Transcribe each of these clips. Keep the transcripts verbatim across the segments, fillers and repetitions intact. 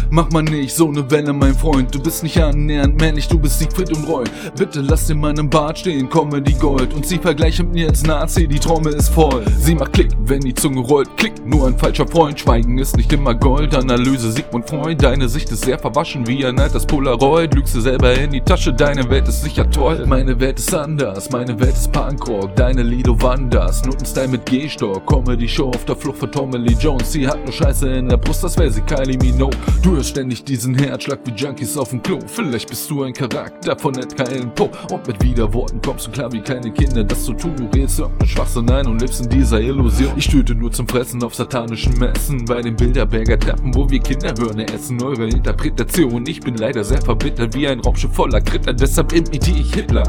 Mach mal nicht so ne Welle, mein Freund. Du bist nicht annähernd männlich, du bist Siegfried und Roy. Bitte lass in meinem Bart stehen, Comedy Gold. Und sie vergleicht mit mir als Nazi, die Trommel ist voll. Sie macht Klick, wenn die Zunge rollt. Klick, nur ein falscher Freund. Schweigen ist nicht immer Gold. Analyse Sigmund Freud. Deine Sicht ist sehr verwaschen wie ein altes Polaroid. Lügst du selber in die Tasche, deine Welt ist sicher toll. Meine Welt ist anders, meine Welt ist Punkrock. Deine Lido Wanders, Notenstyle mit G-Stock. Comedy Show auf der Flucht von Tommy Lee Jones. Sie hat nur Scheiße in der Brust, das wär sie Kylie Minogue. Du hörst ständig diesen Herzschlag wie Junkies auf dem Klo. Vielleicht bist du ein Charakter von Ed Allan Poe. Und mit Widerworten kommst du klar wie keine Kinder. Das zu tun, du redest irgendeinen Schwachsinn ein und lebst in dieser Illusion. Ich töte nur zum Fressen auf satanischen Messen. Bei den Bilderberger Treppen, wo wir Kinderhörner essen. Eure Interpretation, ich bin leider sehr verbittert wie ein Raumschiff voller Kritter. Deshalb imitiere ich Hitler.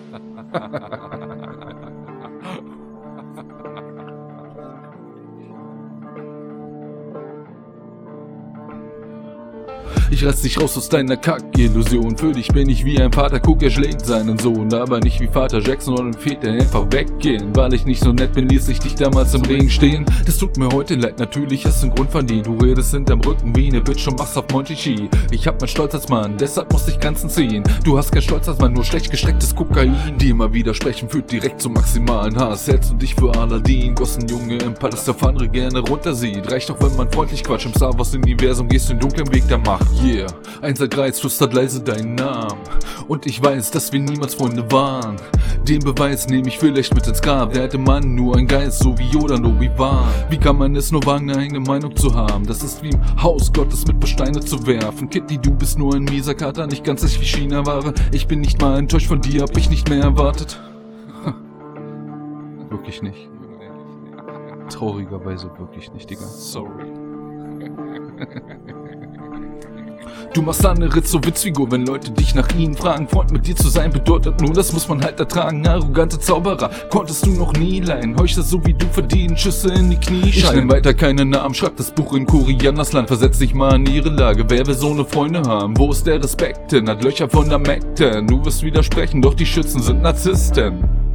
Ich reiß dich raus aus deiner Kack-Illusion. Für dich bin ich wie ein Vater, guck, er schlägt seinen Sohn. Aber nicht wie Vater Jackson oder ein Väter einfach weggehen. Weil ich nicht so nett bin, ließ ich dich damals im Regen stehen. Das tut mir heute leid, natürlich hast du einen Grund verdient. Du redest hinterm Rücken wie ne Bitch und machst auf Monchichi. Ich hab meinen Stolz als Mann, deshalb muss ich Grenzen ziehen. Du hast keinen Stolz als Mann, nur schlecht gestecktes Kokain. Die immer widersprechen, führt direkt zum maximalen Hass. Hältst du dich für Aladdin, gossen Junge im Palast, auf andere gerne runtersieht. Reicht auch, wenn man freundlich quatscht im Star Wars Universum, gehst den dunklen Weg der Macht. Yeah, eins drei flüstert leise deinen Namen. Und ich weiß, dass wir niemals Freunde waren. Den Beweis nehme ich vielleicht mit ins Grab. Der alte Mann, nur ein Geist, so wie Yoda und Obi-Wan. Wie kann man es nur wagen, eine eigene Meinung zu haben? Das ist wie im Haus Gottes mit Besteine zu werfen. Kitty, du bist nur ein mieser Kater, nicht ganz echt wie China-Ware. Ich bin nicht mal enttäuscht von dir, hab ich nicht mehr erwartet. Wirklich nicht. Traurigerweise wirklich nicht, Digga. Sorry. Du machst andere zur Witzfigur, wenn Leute dich nach ihnen fragen. Freund mit dir zu sein bedeutet nur, das muss man halt ertragen. Arrogante Zauberer, konntest du noch nie leihen. Heuchler so wie du verdienen, Schüsse in die Knie. Ich nenn weiter keine Namen, schreib das Buch in Korianders Land. Versetz dich mal in ihre Lage, wer will so ne Freunde haben? Wo ist der Respekt denn? Hat Löcher von der Mac denn? Du wirst widersprechen, doch die Schützen sind Narzissten.